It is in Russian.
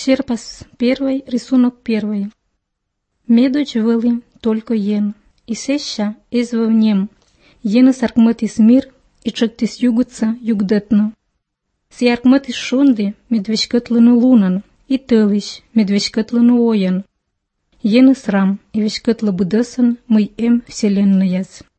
Черпас 1, рисунок 1. Медоч вели только ен, и сеща извовнем, ена саркматис мир, и чектис югутса югдетно. Сяркматис шунди медвечкатлану лунан, и тылищ медвечкатлану оян. Ена срам, и вечкатла будасан мой вселенная.